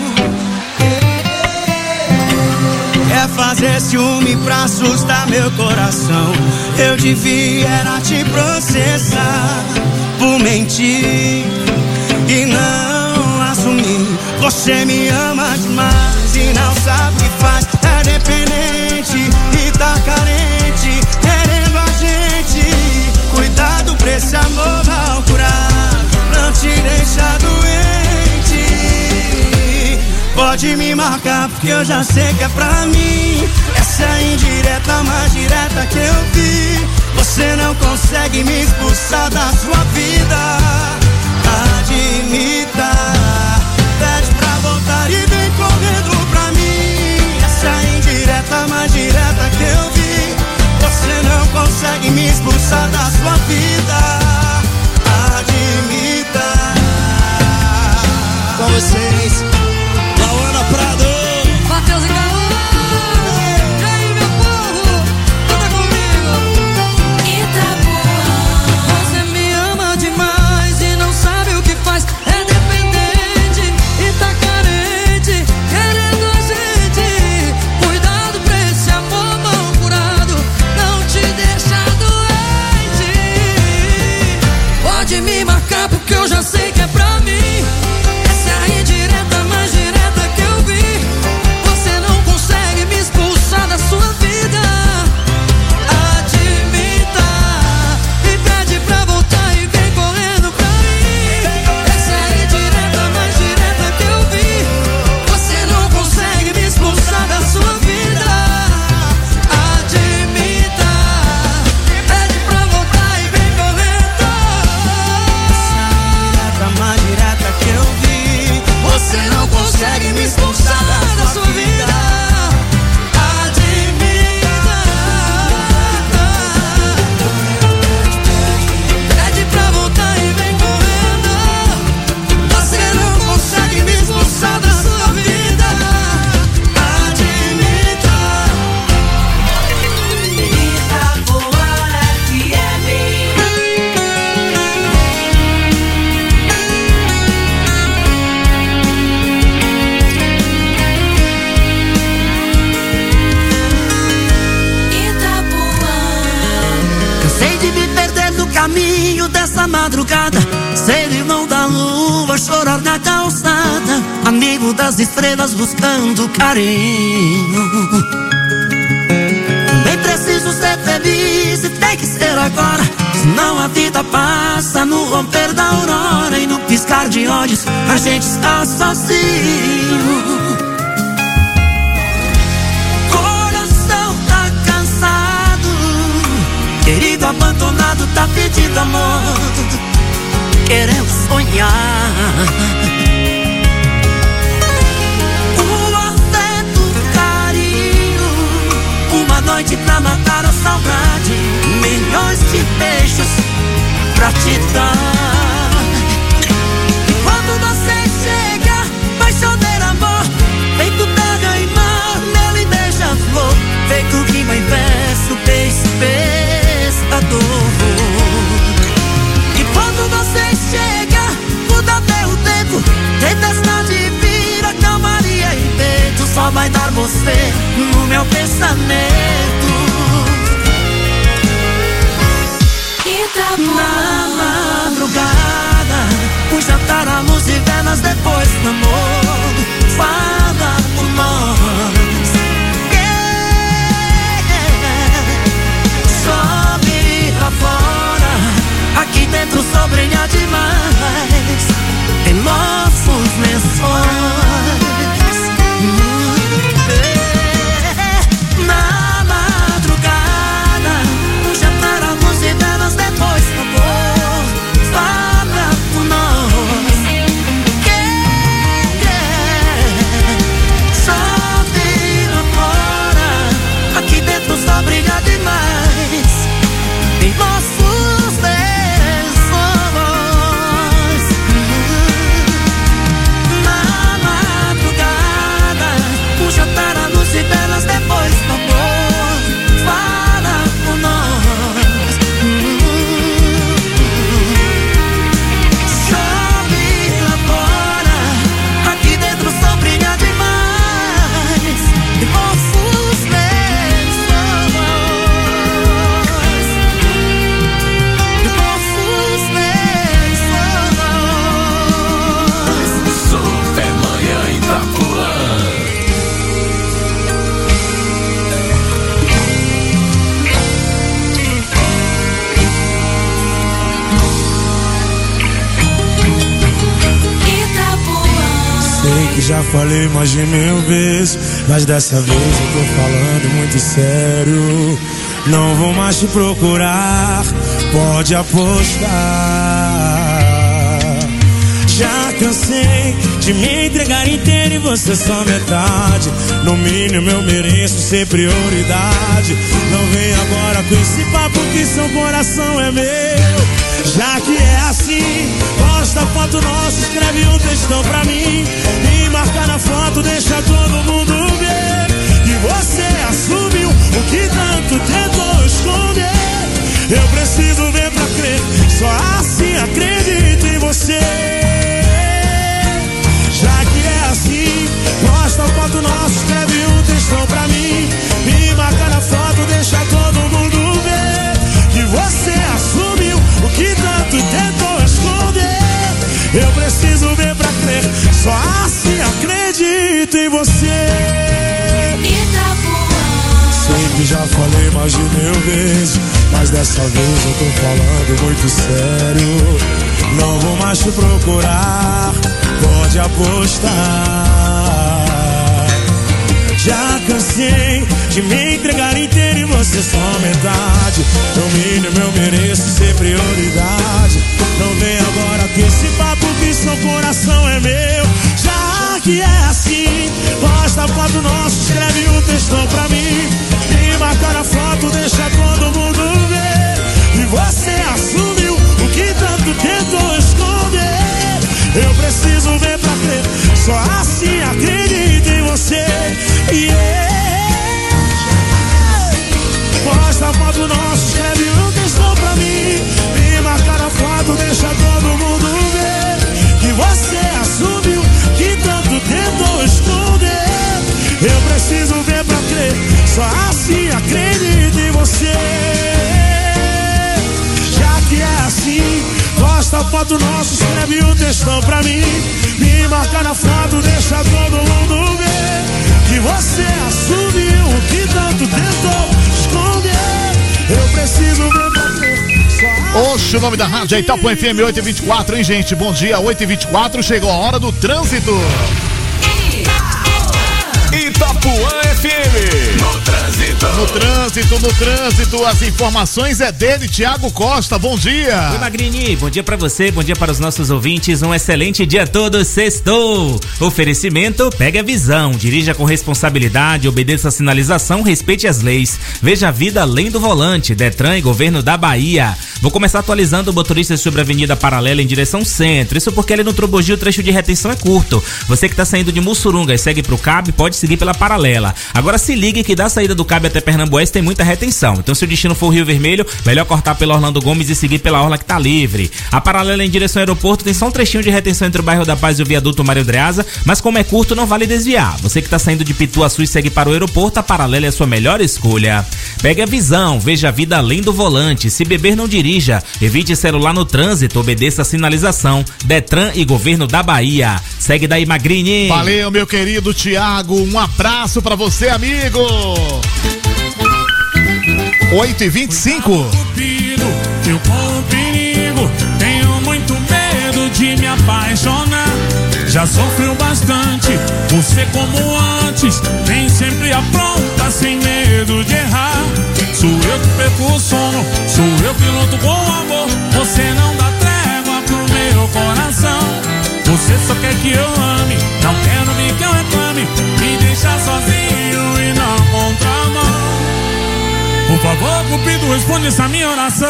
Quer fazer ciúme pra assustar meu coração. Eu devia era te processar por mentir e não assumir. Você me ama demais e não sabe o que faz. É dependente e tá carente, querendo a gente. Cuidado pra esse amor mal curado, não te deixar doente. Pode me marcar porque eu já sei que é pra mim. Essa é a indireta mais direta que eu vi. Você não consegue me expulsar da sua vida. Admita, pede pra voltar e vem correndo pra mim. Essa é a indireta mais direta que eu vi. Você não consegue me expulsar da sua vida. Admita. Com vocês, Lauana Prado, Matheus e Caô. E aí, meu povo, canta comigo. Itapuã. Você me ama demais e não sabe o que faz. É dependente e tá carente, querendo a gente. Cuidado pra esse amor mal curado, não te deixa doente. Pode me marcar porque eu já sei que é pra mim. Essa é a indireta mais direta que eu vi. Você não consegue me expulsar da sua vida. Admita e pede pra voltar e vem correndo pra mim. Essa é a indireta mais direta que eu vi. Você não consegue me expulsar da sua vida. Admita, pede pra voltar e vem correndo. Essa mais direta que eu vi. Você não consegue me expulsar da sua vida. Admita, pede pra voltar e vem correndo. Você não consegue me expulsar da sua vida. Admita. Itapuã F M. Cansei de me perder no caminho dessa madrugada. Ser irmão da lua, chorar na calçada. Amigo das estrelas buscando carinho. Também preciso ser feliz e tem que ser agora. Senão a vida passa no romper da aurora. E no piscar de olhos a gente está sozinho. Coração tá cansado, querido abandonado, tá pedindo amor, querendo sonhar. O afeto, o carinho, uma noite pra matar a saudade. Milhões de beijos pra te dar. E quando você chega, vai chover amor. Feito terra e mar, mel e beija-flor. Feito rima em verso, peixe pescador. E quando você chega, muda até o tempo. Tempestade vira calmaria e peito. Só vai dar você no meu pensamento. Na madrugada, o jantar, a luz e velas, depois do amor. Fala por nós, já falei mais de mil vezes, mas dessa vez eu tô falando muito sério. Não vou mais te procurar, pode apostar. Já cansei de me entregar inteiro e você só metade. No mínimo eu mereço ser prioridade. Não vem agora com esse papo que seu coração é meu. Já que é assim, posta foto nossa, escreve um textão pra mim. Me marca na foto, deixa todo mundo ver que você assumiu o que tanto tentou esconder. Eu preciso ver pra crer, só assim acredito em você. Já que é assim, posta foto nossa, escreve um textão pra mim. Me marca na foto, deixa todo mundo ver que você assumiu o que tanto tentou esconder. Eu preciso ver pra crer, só assim acredito em você. Sei que já falei mais de mil vezes, mas dessa vez eu tô falando muito sério. Não vou mais te procurar, pode apostar. Já cansei de me entregar inteiro e você só metade. No mínimo eu mereço ser prioridade. Não vem agora com esse papo que seu coração é meu. Já que é assim, posta foto nossa, escreve um textão pra mim. Me marca na foto, deixa todo mundo ver que você assumiu o que tanto tentou esconder. Eu preciso ver pra crer, só assim acredito em você. Yeah. Posta foto nossa, escreve um textão pra mim. Me marca na foto, deixa todo mundo ver que você assumiu que tanto tentou esconder. Eu preciso ver pra crer, só assim acredito em você. Já que é assim, posta foto nossa, escreve um textão pra mim. Me marca na foto, deixa todo mundo ver que você assumiu o que tanto tentou esconder. Eu preciso ver pra crer. Oxe, o nome da rádio é Itapuã F M oito e vinte e quatro, hein, gente? Bom dia, oito e vinte e quatro, chegou a hora do trânsito. Itapuã F M. No trânsito. No trânsito, no trânsito, as informações é dele, Thiago Costa, bom dia. Oi, Magrini, bom dia pra você, bom dia para os nossos ouvintes, um excelente dia a todos, sextou. Oferecimento, pega a visão, dirija com responsabilidade, obedeça a sinalização, respeite as leis, veja a vida além do volante, Detran e Governo da Bahia. Vou começar atualizando o motorista sobre a Avenida Paralela em direção centro, isso porque ali no Trobogi o trecho de retenção é curto. Você que tá saindo de Mussurunga e segue pro Cabo, pode seguir pela Paralela. Agora se ligue que da saída do Cabo até Pernambués tem muita retenção. Então se o destino for Rio Vermelho, melhor cortar pela Orlando Gomes e seguir pela orla que tá livre. A Paralela em direção ao aeroporto tem só um trechinho de retenção entre o bairro da Paz e o viaduto Mário Dreasa, mas como é curto não vale desviar. Você que tá saindo de Pituaçu e segue para o aeroporto, a Paralela é a sua melhor escolha. Pegue a visão, veja a vida além do volante. Se beber não dirija, evite celular no trânsito, obedeça a sinalização. Detran e Governo da Bahia. Segue daí, Magrini. Valeu, meu querido Thiago, um abraço pra você, amigo. oito e vinte e cinco. Eu corro perigo, tenho muito medo de me apaixonar. Já sofreu bastante, você como antes, nem sempre apronta sem medo de errar. Sou eu que perco o sono, sou eu que luto com o amor. Você não dá trégua pro meu coração. Você só quer que eu ame, não quero me que eu reclame. Me deixa sozinho e não contramão. Por favor, Cupido, responde essa minha oração.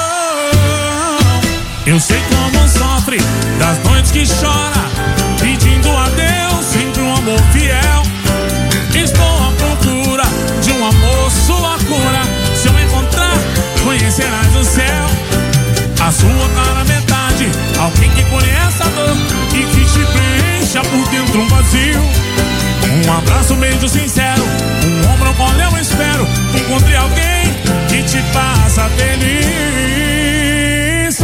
Eu sei como sofre das noites que chora, pedindo a Deus sempre um amor fiel. Estou à procura de um amor, sua cura. Se eu encontrar, conhecerás o céu. A sua cara metade, alguém que conhece a dor e que te preencha por dentro um vazio. Um abraço, um beijo sincero, um ombro com eu espero. Encontre alguém que te faça feliz.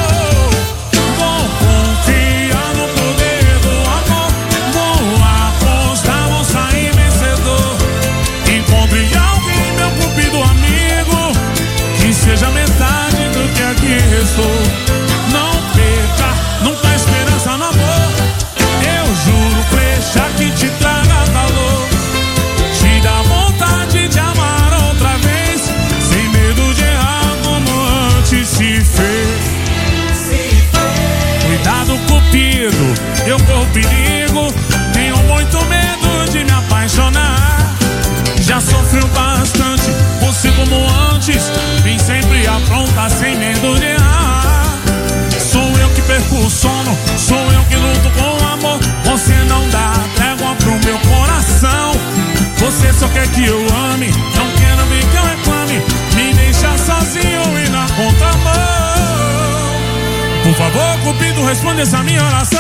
Oh, vou confiar no poder do amor. Vou sofreu bastante. Você como antes, vem sempre apronta sem medo de errar. Sou eu que perco o sono, sou eu que luto com o amor. Você não dá trégua pro meu coração. Você só quer que eu ame, não quero ver que eu reclame. Me deixa sozinho e na contramão. Por favor, Cupido, responde essa minha oração.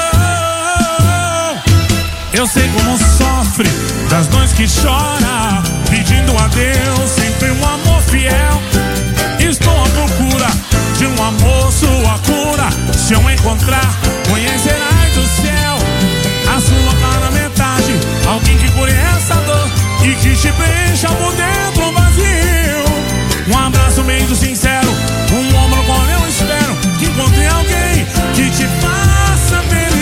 Eu sei como sofre das noites que chora, pedindo a Deus sempre um amor fiel. Estou à procura de um amor, sua cura. Se eu encontrar, conhecerás do céu a sua cara metade, alguém que cure essa dor e que te preencha por dentro vazio. Um abraço meio sincero, um ombro quando eu espero que encontre alguém que te faça feliz.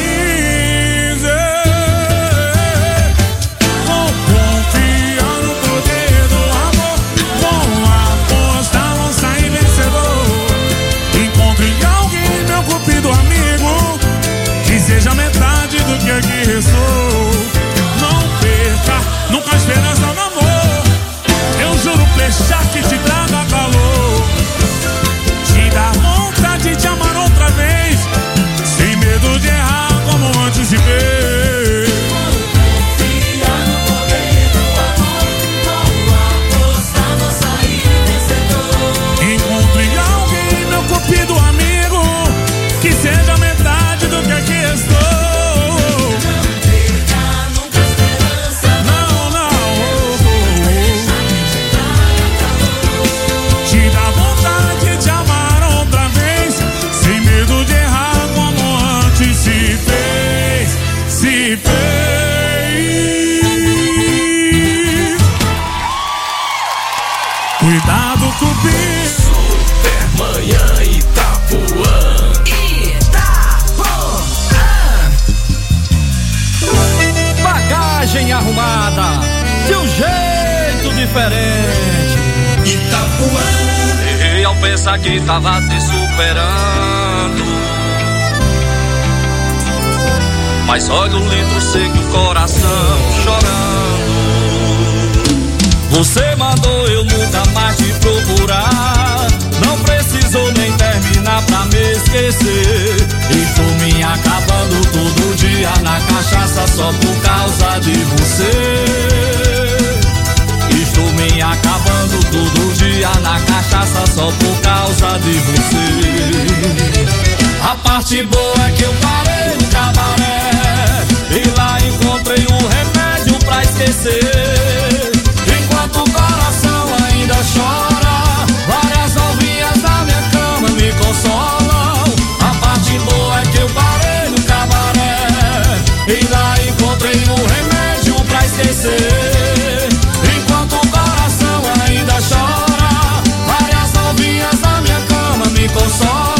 Vou confiar no poder do amor, com aposta vão sair vencedor. Encontre alguém, meu cupido amigo, que seja metade do que aqui restou. Não perca nunca a esperança no amor. Eu juro fechar que te traga calor, te dá vontade de amar outra vez, sem medo de errar como antes de ver. Confia no poder do amor, com aposta vou sair vencedor. Encontre alguém, meu cupido amigo, que seja metade do que aqui estou. Cuidado, Cupido. Supermanhã Itapuã. Itapuã. Bagagem arrumada de um jeito diferente. Itapuã. Errei ao pensar que tava te superando, mas olha o litro seco, o coração chorando. Você mandou eu nunca mais te procurar, não precisou nem terminar pra me esquecer. Estou me acabando todo dia na cachaça só por causa de você. Estou me acabando todo dia na cachaça só por causa de você. A parte boa é que eu parei no cabaré e lá encontrei um remédio pra esquecer. Enquanto o coração ainda chora, várias novinhas na minha cama me consolam. A parte boa é que eu parei no cabaré e lá encontrei um remédio pra esquecer. Enquanto o coração ainda chora, várias novinhas na minha cama me consolam.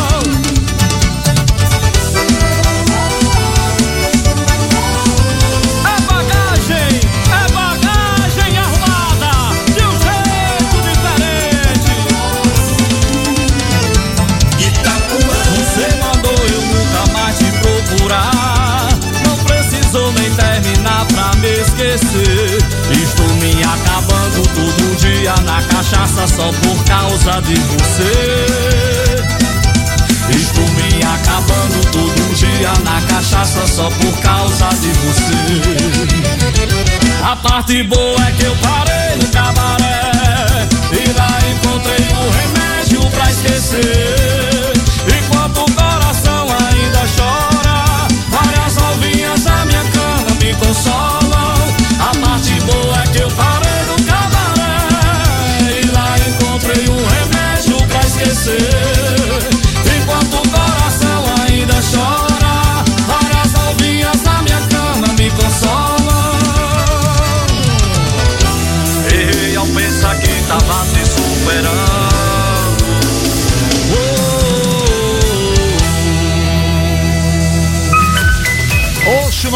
Não precisou nem terminar pra me esquecer. Estou me acabando todo dia na cachaça só por causa de você. Estou me acabando todo dia na cachaça só por causa de você. A parte boa é que eu parei no cabaré e lá encontrei um remédio pra esquecer. Enquanto o coração ainda chora, várias novinhas na minha cama me consolam. A parte boa é que eu parei no cabaré e lá encontrei um remédio pra esquecer. Enquanto o coração ainda chora, várias novinhas na minha cama me consolam. Errei ao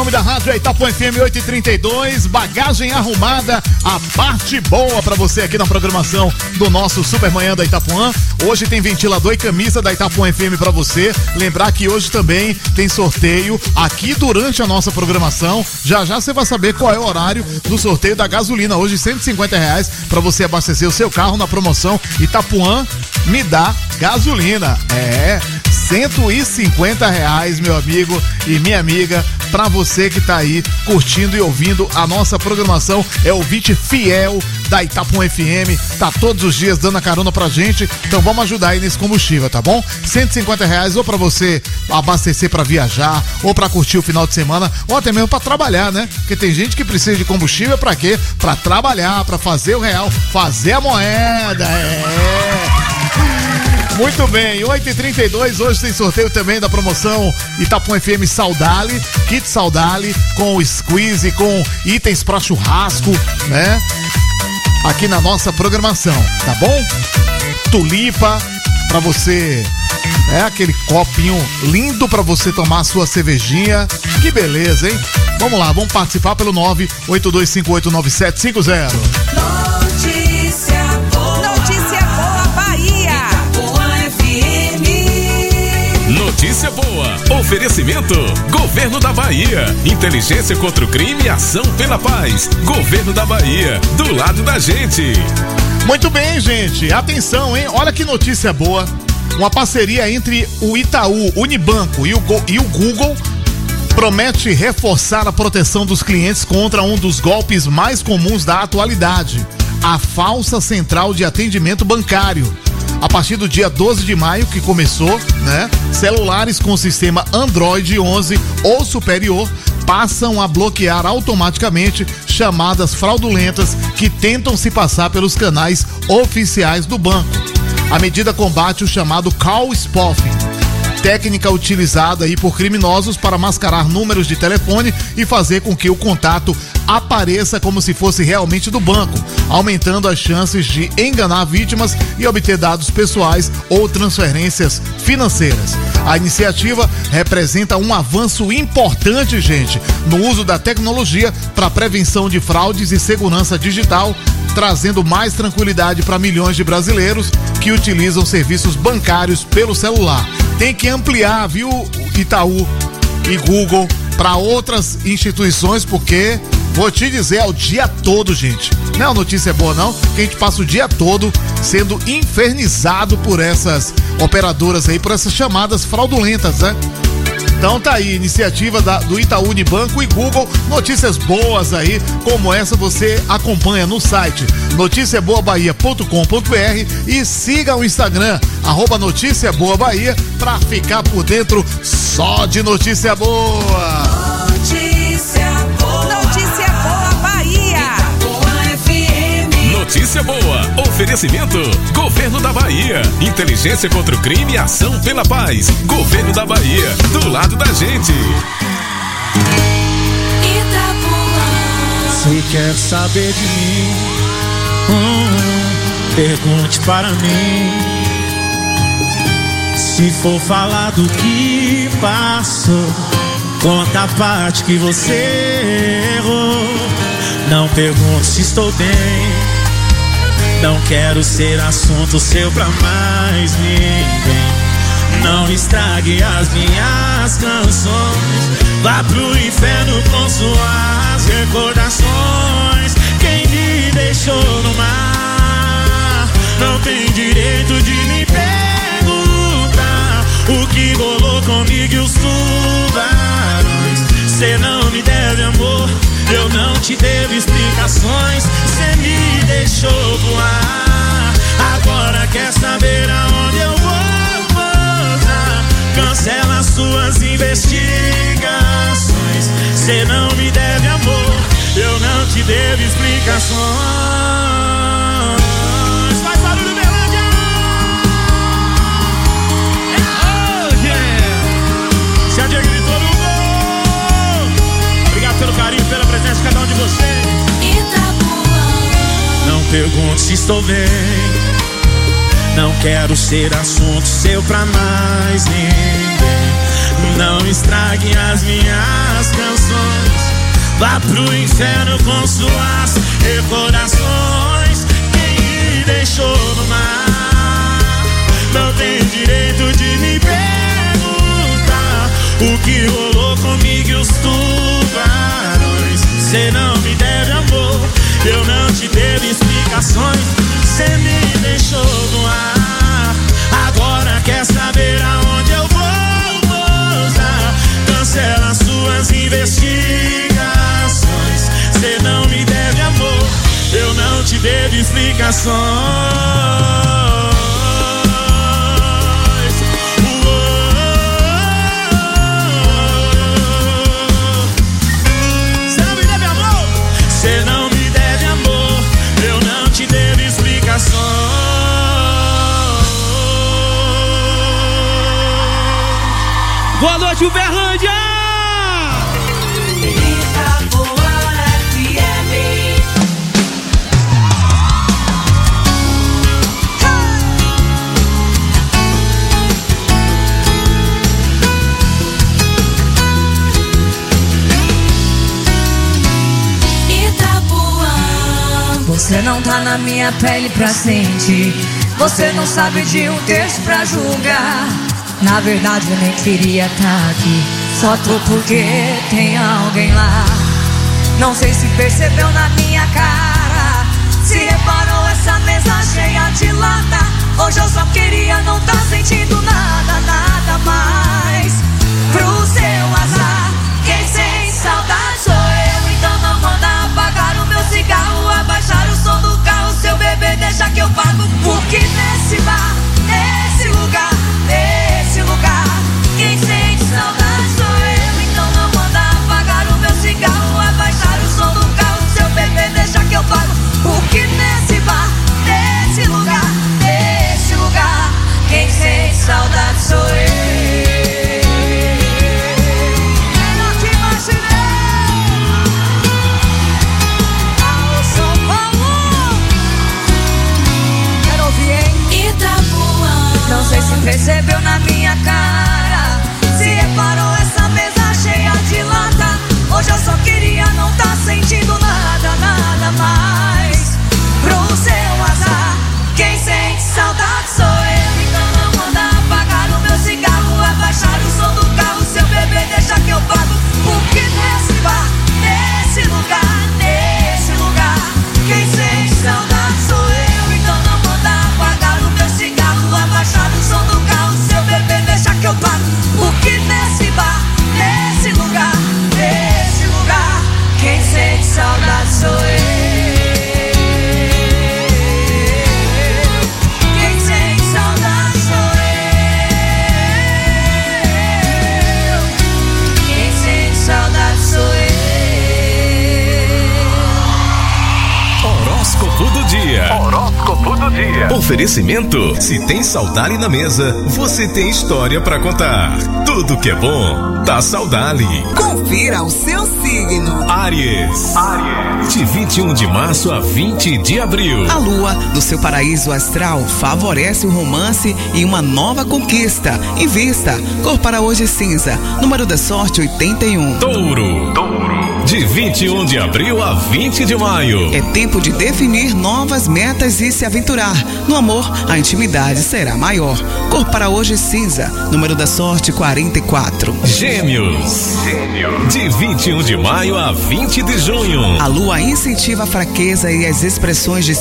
nome da rádio é Itapuã F M oito e trinta e dois, bagagem arrumada, a parte boa pra você aqui na programação do nosso Supermanhã da Itapuã. Hoje tem ventilador e camisa da Itapuã F M pra você. Lembrar que hoje também tem sorteio aqui durante a nossa programação. Já já você vai saber qual é o horário do sorteio da gasolina. Hoje cento e cinquenta reais pra você abastecer o seu carro na promoção Itapuã me dá gasolina. É, cento e cinquenta reais, meu amigo e minha amiga, pra você que tá aí curtindo e ouvindo a nossa programação. É ouvinte fiel da Itapuã F M, tá todos os dias dando a carona pra gente, então vamos ajudar aí nesse combustível, tá bom? cento e cinquenta reais ou pra você abastecer pra viajar, ou pra curtir o final de semana, ou até mesmo pra trabalhar, né? Porque tem gente que precisa de combustível pra quê? Pra trabalhar, pra fazer o real, fazer a moeda, é... Muito bem, oito e trinta e dois, hoje tem sorteio também da promoção Itapuã F M Saudale, kit Saudale com squeeze, com itens pra churrasco, né? Aqui na nossa programação, tá bom? Tulipa pra você, é aquele copinho lindo pra você tomar a sua cervejinha, que beleza, hein? Vamos lá, vamos participar pelo nove oito dois cinco oito nove sete cinco zero. Notícia boa, notícia boa Bahia. Notícia boa, oferecimento, Governo da Bahia, inteligência contra o crime e ação pela paz, Governo da Bahia, do lado da gente. Muito bem, gente, atenção, hein, olha que notícia boa, uma parceria entre o Itaú, Unibanco e o, Go- e o Google promete reforçar a proteção dos clientes contra um dos golpes mais comuns da atualidade, a falsa central de atendimento bancário. A partir do dia doze de maio, que começou, né? Celulares com sistema Android onze ou superior passam a bloquear automaticamente chamadas fraudulentas que tentam se passar pelos canais oficiais do banco. A medida combate o chamado call spoofing, técnica utilizada aí por criminosos para mascarar números de telefone e fazer com que o contato apareça como se fosse realmente do banco, aumentando as chances de enganar vítimas e obter dados pessoais ou transferências financeiras. A iniciativa representa um avanço importante, gente, no uso da tecnologia para prevenção de fraudes e segurança digital, trazendo mais tranquilidade para milhões de brasileiros que utilizam serviços bancários pelo celular. Tem que ampliar, viu, Itaú e Google, para outras instituições, porque vou te dizer, é o dia todo, gente. Não é uma notícia boa, não, que a gente passa o dia todo sendo infernizado por essas operadoras aí, por essas chamadas fraudulentas, né? Então tá aí, iniciativa da, do Itaú Unibanco e Google, notícias boas aí, como essa você acompanha no site notícia boa bahia ponto com ponto b r e siga o Instagram, arroba Notícia Boa Bahia, pra ficar por dentro só de notícia boa. Notícia boa, notícia boa Bahia. Itapuã F M. Notícia boa, oferecimento, Governo da Bahia, inteligência contra o crime e ação pela paz, Governo da Bahia, do lado da gente. Se quer saber de mim, hum, pergunte para mim. Se for falar do que passou, conta a parte que você errou. Não pergunte se estou bem, não quero ser assunto seu pra mais ninguém. Não estrague as minhas canções, vá pro inferno com suas recordações. Quem me deixou no mar não tem direito de me perguntar o que rolou comigo e os tubarões. Cê não me deve amor, eu não te devo explicações. Cê me deixou voar, agora quer saber aonde eu vou posar. Cancela suas investigações. Cê não me deve amor, eu não te devo explicações. Faz barulho, Berlândia! Oh, yeah! Se a Diego gritou no gol. Obrigado pelo carinho, pela presença de cada um de vocês. Não pergunte se estou bem, não quero ser assunto seu pra mais ninguém. Não estrague as minhas canções. Vá pro inferno com suas recordações. Quem me deixou no mar não tem direito de me perguntar o que rolou comigo e os tubarões. Cê não me deve amor, eu não te devo explicações. Cê me deixou no ar, agora quer saber aonde eu vou pousar. Cancela suas investigações. Cê não me deve amor, eu não te devo explicações. Cê não me deve amor, eu não te devo explicações. Boa noite, Uberlândia! Você não tá na minha pele pra sentir. Você não sabe de um texto pra julgar. Na verdade eu nem queria tá aqui, só tô porque tem alguém lá. Não sei se percebeu na minha cara, se reparou essa mesa cheia de lata. Hoje eu só queria não tá sentindo nada, nada mais. Pro seu azar, quem sente saudade sou eu. Então não manda apagar o meu cigarro, abaixar o som do carro. Seu bebê deixa que eu pago, porque nesse bar, nesse lugar, nesse lugar, quem sente saudade sou eu. Então não manda apagar o meu cigarro, abaixar o som do carro. Seu bebê deixa que eu pago, porque nesse bar, nesse lugar, nesse lugar, quem sente saudade sou eu. Não sei se percebeu na minha cara, se reparou essa mesa cheia de lata. Hoje eu só queria não tá sentindo nada, nada mais. Pro seu azar, quem sente saudade sou eu. Então não manda apagar o meu cigarro, abaixar o som do carro. Seu bebê deixa que eu pago, porque nesse bar, nesse lugar, nesse lugar, quem sente saudade sou eu. Então não manda apagar o meu cigarro, abaixar o som do carro. Seu bebê deixa que eu pago, porque nesse bar, nesse lugar, nesse lugar, quem sente saudade sou eu. Quem sente saudade sou eu. Quem sente saudade sou eu. Horóscopo do dia. Horóscopo do dia. Oferecimento: se tem Saudade na mesa, você tem história pra contar. Tudo que é bom, tá Saudade. Confira o seu signo. Áries. Áries. De vinte e um de março a vinte de abril. A lua do seu paraíso astral favorece o romance e uma nova conquista. Invista. Cor para hoje cinza. Número da sorte oitenta e um. Touro. Touro. De vinte e um de abril a vinte de maio. É tempo de definir novas metas e se aventurar. No amor, a intimidade será maior. Cor para hoje cinza. Número da sorte quarenta e quatro. Gêmeos. Gêmeos. De vinte e um de maio a vinte de junho. A lua incentiva a fraqueza e as expressões de